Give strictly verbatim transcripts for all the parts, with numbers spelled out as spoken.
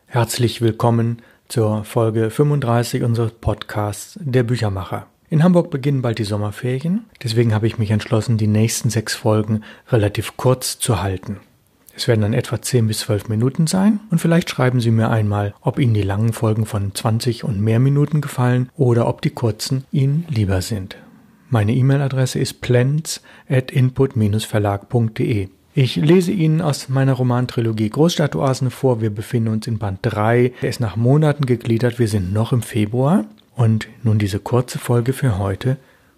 Herzlich willkommen zur Folge fünfunddreißig unseres Podcasts Der Büchermacher. In Hamburg beginnen bald die Sommerferien, deswegen habe ich mich entschlossen, die nächsten sechs Folgen relativ kurz zu halten. Es werden dann etwa zehn bis zwölf Minuten sein und vielleicht schreiben Sie mir einmal, ob Ihnen die langen Folgen von zwanzig und mehr Minuten gefallen oder ob die kurzen Ihnen lieber sind. Meine E-Mail-Adresse ist plens at input dash verlag punkt de. Ich lese Ihnen aus meiner Romantrilogie Großstadtoasen vor. Wir befinden uns in Band drei. Der ist nach Monaten gegliedert. Wir sind noch im Februar. Und nun diese kurze Folge für heute.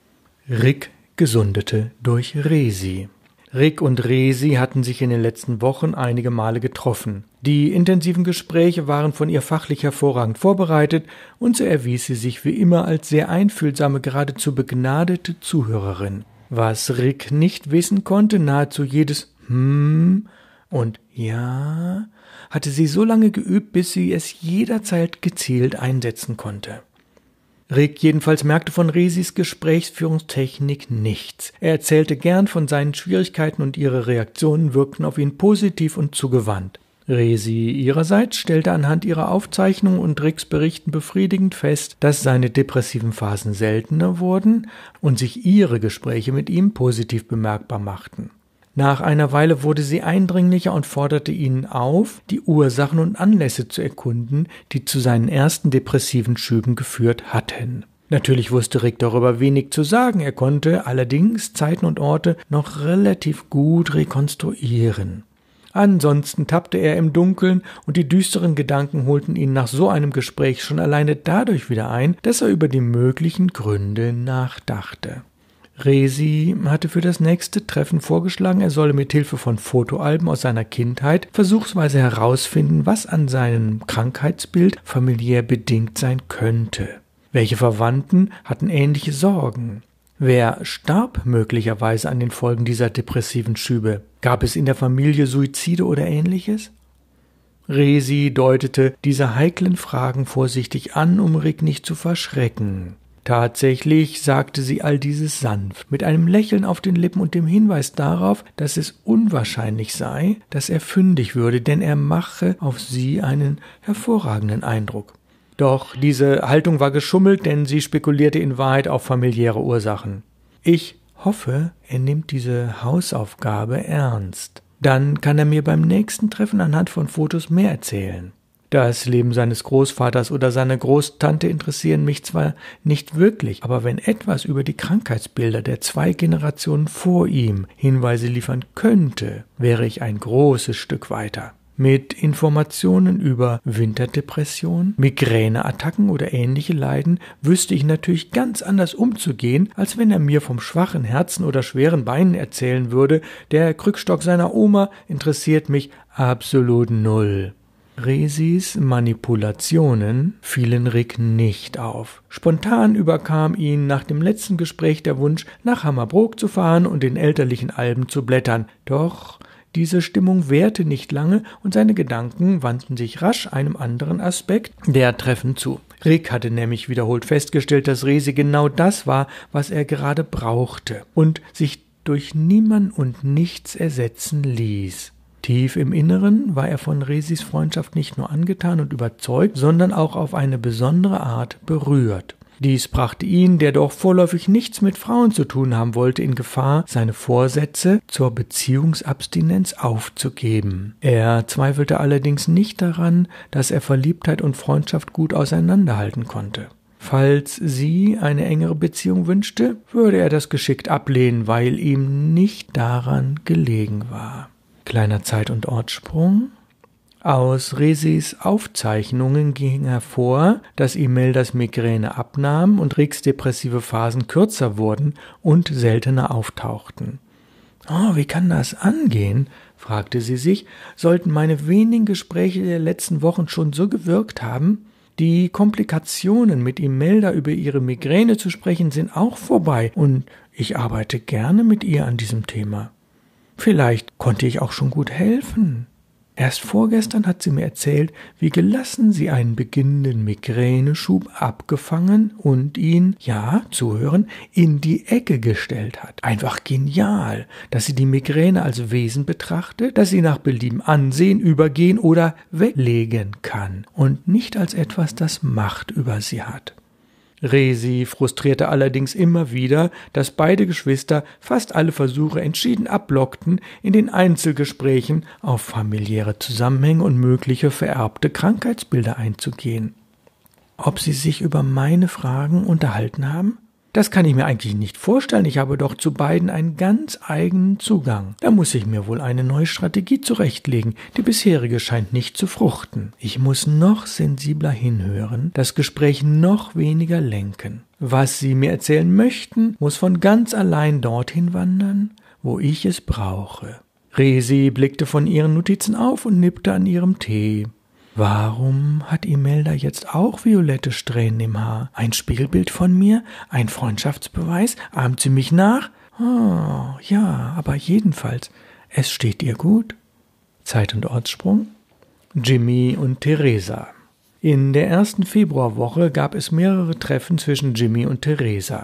Rick gesundete durch Resi. Rick und Resi hatten sich in den letzten Wochen einige Male getroffen. Die intensiven Gespräche waren von ihr fachlich hervorragend vorbereitet und so erwies sie sich wie immer als sehr einfühlsame, geradezu begnadete Zuhörerin. Was Rick nicht wissen konnte, nahezu jedes Hm und Ja hatte sie so lange geübt, bis sie es jederzeit gezielt einsetzen konnte. Rick jedenfalls merkte von Resis Gesprächsführungstechnik nichts. Er erzählte gern von seinen Schwierigkeiten und ihre Reaktionen wirkten auf ihn positiv und zugewandt. Resi ihrerseits stellte anhand ihrer Aufzeichnungen und Ricks Berichten befriedigend fest, dass seine depressiven Phasen seltener wurden und sich ihre Gespräche mit ihm positiv bemerkbar machten. Nach einer Weile wurde sie eindringlicher und forderte ihn auf, die Ursachen und Anlässe zu erkunden, die zu seinen ersten depressiven Schüben geführt hatten. Natürlich wusste Rick darüber wenig zu sagen, er konnte allerdings Zeiten und Orte noch relativ gut rekonstruieren. Ansonsten tappte er im Dunkeln und die düsteren Gedanken holten ihn nach so einem Gespräch schon alleine dadurch wieder ein, dass er über die möglichen Gründe nachdachte. Resi hatte für das nächste Treffen vorgeschlagen, er solle mit Hilfe von Fotoalben aus seiner Kindheit versuchsweise herausfinden, was an seinem Krankheitsbild familiär bedingt sein könnte. Welche Verwandten hatten ähnliche Sorgen? Wer starb möglicherweise an den Folgen dieser depressiven Schübe? Gab es in der Familie Suizide oder Ähnliches? Resi deutete diese heiklen Fragen vorsichtig an, um Rick nicht zu verschrecken. Tatsächlich sagte sie all dieses sanft, mit einem Lächeln auf den Lippen und dem Hinweis darauf, dass es unwahrscheinlich sei, dass er fündig würde, denn er mache auf sie einen hervorragenden Eindruck. Doch diese Haltung war geschummelt, denn sie spekulierte in Wahrheit auf familiäre Ursachen. Ich hoffe, er nimmt diese Hausaufgabe ernst. Dann kann er mir beim nächsten Treffen anhand von Fotos mehr erzählen. Das Leben seines Großvaters oder seiner Großtante interessieren mich zwar nicht wirklich, aber wenn etwas über die Krankheitsbilder der zwei Generationen vor ihm Hinweise liefern könnte, wäre ich ein großes Stück weiter. Mit Informationen über Winterdepression, Migräneattacken oder ähnliche Leiden wüsste ich natürlich ganz anders umzugehen, als wenn er mir vom schwachen Herzen oder schweren Beinen erzählen würde. Der Krückstock seiner Oma interessiert mich absolut null. Resis Manipulationen fielen Rick nicht auf. Spontan überkam ihn nach dem letzten Gespräch der Wunsch, nach Hammerbrook zu fahren und in elterlichen Alben zu blättern. Doch diese Stimmung währte nicht lange und seine Gedanken wandten sich rasch einem anderen Aspekt der Treffen zu. Rick hatte nämlich wiederholt festgestellt, dass Resi genau das war, was er gerade brauchte und sich durch niemand und nichts ersetzen ließ. Tief im Inneren war er von Resis Freundschaft nicht nur angetan und überzeugt, sondern auch auf eine besondere Art berührt. Dies brachte ihn, der doch vorläufig nichts mit Frauen zu tun haben wollte, in Gefahr, seine Vorsätze zur Beziehungsabstinenz aufzugeben. Er zweifelte allerdings nicht daran, dass er Verliebtheit und Freundschaft gut auseinanderhalten konnte. Falls sie eine engere Beziehung wünschte, würde er das geschickt ablehnen, weil ihm nicht daran gelegen war. Kleiner Zeit- und Ortssprung. Aus Resis Aufzeichnungen ging hervor, dass Imeldas Migräne abnahm und Ricks depressive Phasen kürzer wurden und seltener auftauchten. »Oh, wie kann das angehen?« fragte sie sich. »Sollten meine wenigen Gespräche der letzten Wochen schon so gewirkt haben? Die Komplikationen, mit Imelda über ihre Migräne zu sprechen, sind auch vorbei und ich arbeite gerne mit ihr an diesem Thema. Vielleicht konnte ich auch schon gut helfen.« Erst vorgestern hat sie mir erzählt, wie gelassen sie einen beginnenden Migräneschub abgefangen und ihn, ja, zuhören, in die Ecke gestellt hat. Einfach genial, dass sie die Migräne als Wesen betrachtet, das sie nach Belieben ansehen, übergehen oder weglegen kann und nicht als etwas, das Macht über sie hat. Resi frustrierte allerdings immer wieder, dass beide Geschwister fast alle Versuche entschieden abblockten, in den Einzelgesprächen auf familiäre Zusammenhänge und mögliche vererbte Krankheitsbilder einzugehen. Ob sie sich über meine Fragen unterhalten haben? Das kann ich mir eigentlich nicht vorstellen, ich habe doch zu beiden einen ganz eigenen Zugang. Da muss ich mir wohl eine neue Strategie zurechtlegen, die bisherige scheint nicht zu fruchten. Ich muss noch sensibler hinhören, das Gespräch noch weniger lenken. Was sie mir erzählen möchten, muss von ganz allein dorthin wandern, wo ich es brauche. Resi blickte von ihren Notizen auf und nippte an ihrem Tee. Warum hat Imelda jetzt auch violette Strähnen im Haar? Ein Spiegelbild von mir? Ein Freundschaftsbeweis? Ahmt sie mich nach? Oh, ja, aber jedenfalls, es steht ihr gut. Zeit- und Ortssprung. Jimmy und Theresa. In der ersten Februarwoche gab es mehrere Treffen zwischen Jimmy und Theresa.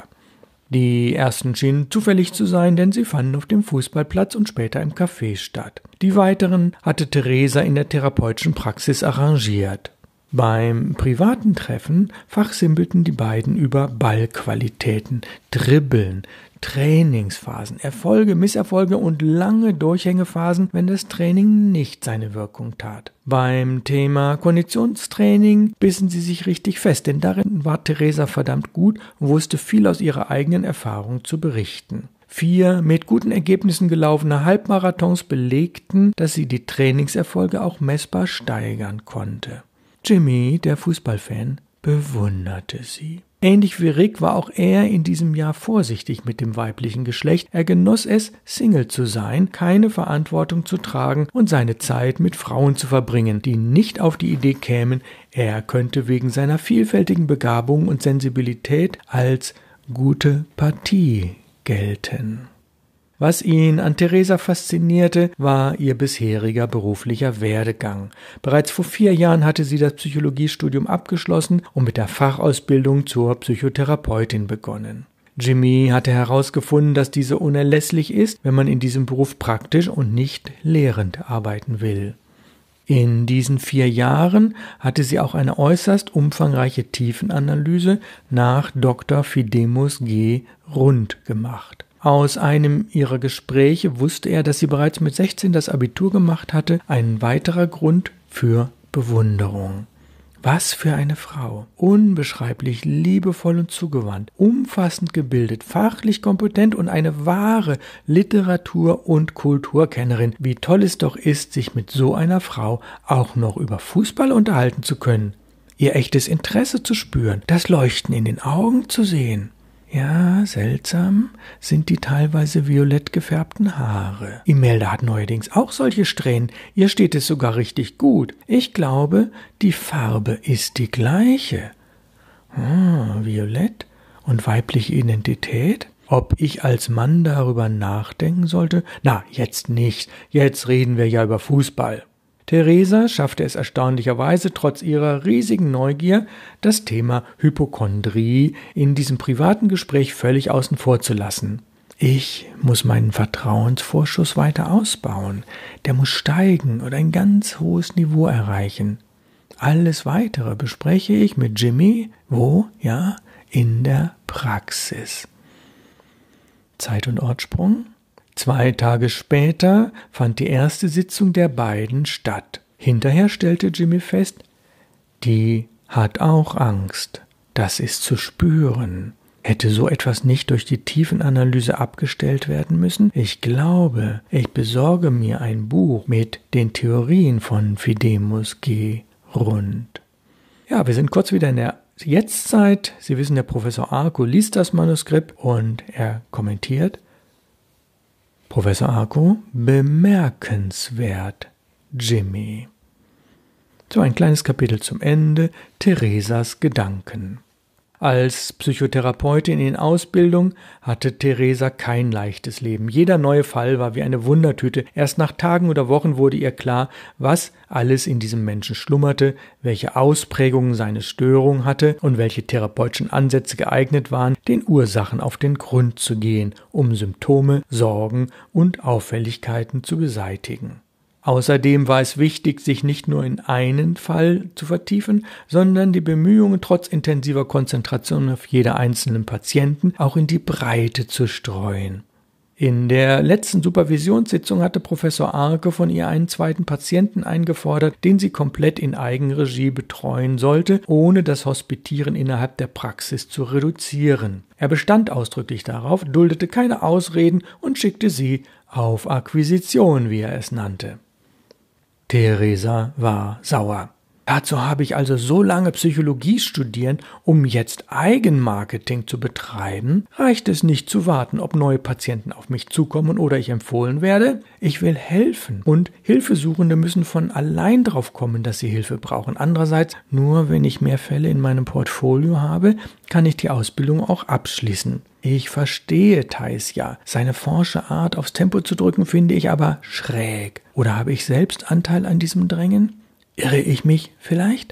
Die ersten schienen zufällig zu sein, denn sie fanden auf dem Fußballplatz und später im Café statt. Die weiteren hatte Theresa in der therapeutischen Praxis arrangiert. Beim privaten Treffen fachsimpelten die beiden über Ballqualitäten, Dribbeln, Trainingsphasen, Erfolge, Misserfolge und lange Durchhängephasen, wenn das Training nicht seine Wirkung tat. Beim Thema Konditionstraining bissen sie sich richtig fest, denn darin war Theresa verdammt gut und wusste viel aus ihrer eigenen Erfahrung zu berichten. Vier mit guten Ergebnissen gelaufene Halbmarathons belegten, dass sie die Trainingserfolge auch messbar steigern konnte. Jimmy, der Fußballfan, bewunderte sie. Ähnlich wie Rick war auch er in diesem Jahr vorsichtig mit dem weiblichen Geschlecht. Er genoss es, Single zu sein, keine Verantwortung zu tragen und seine Zeit mit Frauen zu verbringen, die nicht auf die Idee kämen, er könnte wegen seiner vielfältigen Begabung und Sensibilität als gute Partie gelten. Was ihn an Theresa faszinierte, war ihr bisheriger beruflicher Werdegang. Bereits vor vier Jahren hatte sie das Psychologiestudium abgeschlossen und mit der Fachausbildung zur Psychotherapeutin begonnen. Jimmy hatte herausgefunden, dass diese unerlässlich ist, wenn man in diesem Beruf praktisch und nicht lehrend arbeiten will. In diesen vier Jahren hatte sie auch eine äußerst umfangreiche Tiefenanalyse nach Doktor Fidemus G. Rund gemacht. Aus einem ihrer Gespräche wusste er, dass sie bereits mit sechzehn das Abitur gemacht hatte, ein weiterer Grund für Bewunderung. Was für eine Frau! Unbeschreiblich liebevoll und zugewandt, umfassend gebildet, fachlich kompetent und eine wahre Literatur- und Kulturkennerin. Wie toll es doch ist, sich mit so einer Frau auch noch über Fußball unterhalten zu können. Ihr echtes Interesse zu spüren, das Leuchten in den Augen zu sehen. Ja, seltsam sind die teilweise violett gefärbten Haare. Imelda hat neuerdings auch solche Strähnen. Ihr steht es sogar richtig gut. Ich glaube, die Farbe ist die gleiche. Ah, violett und weibliche Identität? Ob ich als Mann darüber nachdenken sollte? Na, jetzt nicht. Jetzt reden wir ja über Fußball. Theresa schaffte es erstaunlicherweise trotz ihrer riesigen Neugier, das Thema Hypochondrie in diesem privaten Gespräch völlig außen vor zu lassen. Ich muss meinen Vertrauensvorschuss weiter ausbauen. Der muss steigen und ein ganz hohes Niveau erreichen. Alles Weitere bespreche ich mit Jimmy, wo? Ja, in der Praxis. Zeit- und Ortssprung. Zwei Tage später fand die erste Sitzung der beiden statt. Hinterher stellte Jimmy fest, die hat auch Angst. Das ist zu spüren. Hätte so etwas nicht durch die Tiefenanalyse abgestellt werden müssen? Ich glaube, ich besorge mir ein Buch mit den Theorien von Fidemus G. Rund. Ja, wir sind kurz wieder in der Jetztzeit. Sie wissen, der Professor Arco liest das Manuskript und er kommentiert. Professor Arco, bemerkenswert, Jimmy. So ein kleines Kapitel zum Ende, Theresas Gedanken. Als Psychotherapeutin in Ausbildung hatte Theresa kein leichtes Leben. Jeder neue Fall war wie eine Wundertüte. Erst nach Tagen oder Wochen wurde ihr klar, was alles in diesem Menschen schlummerte, welche Ausprägungen seine Störung hatte und welche therapeutischen Ansätze geeignet waren, den Ursachen auf den Grund zu gehen, um Symptome, Sorgen und Auffälligkeiten zu beseitigen. Außerdem war es wichtig, sich nicht nur in einen Fall zu vertiefen, sondern die Bemühungen trotz intensiver Konzentration auf jeder einzelnen Patienten auch in die Breite zu streuen. In der letzten Supervisionssitzung hatte Professor Arke von ihr einen zweiten Patienten eingefordert, den sie komplett in Eigenregie betreuen sollte, ohne das Hospitieren innerhalb der Praxis zu reduzieren. Er bestand ausdrücklich darauf, duldete keine Ausreden und schickte sie auf Akquisition, wie er es nannte. Theresa war sauer. Dazu habe ich also so lange Psychologie studiert, um jetzt Eigenmarketing zu betreiben? Reicht es nicht zu warten, ob neue Patienten auf mich zukommen oder ich empfohlen werde? Ich will helfen und Hilfesuchende müssen von allein drauf kommen, dass sie Hilfe brauchen. Andererseits, nur wenn ich mehr Fälle in meinem Portfolio habe, kann ich die Ausbildung auch abschließen. Ich verstehe Theis ja. Seine forsche Art, aufs Tempo zu drücken, finde ich aber schräg. Oder habe ich selbst Anteil an diesem Drängen? Irre ich mich vielleicht?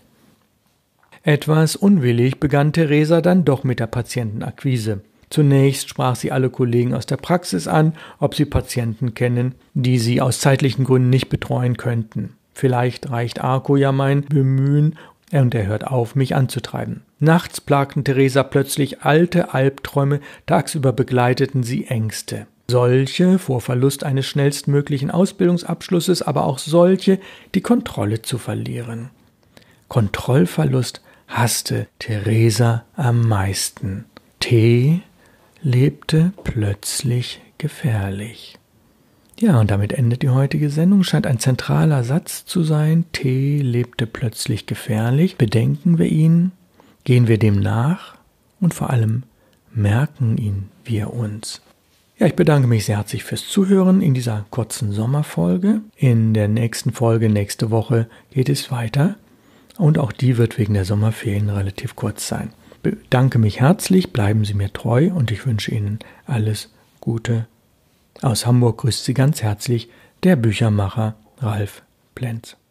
Etwas unwillig begann Theresa dann doch mit der Patientenakquise. Zunächst sprach sie alle Kollegen aus der Praxis an, ob sie Patienten kennen, die sie aus zeitlichen Gründen nicht betreuen könnten. Vielleicht reicht Arko ja mein Bemühen und er hört auf, mich anzutreiben. Nachts plagten Theresa plötzlich alte Albträume, tagsüber begleiteten sie Ängste. Solche vor Verlust eines schnellstmöglichen Ausbildungsabschlusses, aber auch solche, die Kontrolle zu verlieren. Kontrollverlust hasste Theresa am meisten. T lebte plötzlich gefährlich. Ja, und damit endet die heutige Sendung. Scheint ein zentraler Satz zu sein. T lebte plötzlich gefährlich. Bedenken wir ihn, gehen wir dem nach und vor allem merken ihn wir uns. Ja, ich bedanke mich sehr herzlich fürs Zuhören in dieser kurzen Sommerfolge. In der nächsten Folge, nächste Woche, geht es weiter. Und auch die wird wegen der Sommerferien relativ kurz sein. Ich bedanke mich herzlich, bleiben Sie mir treu und ich wünsche Ihnen alles Gute. Aus Hamburg grüßt Sie ganz herzlich der Büchermacher Ralf Plenz.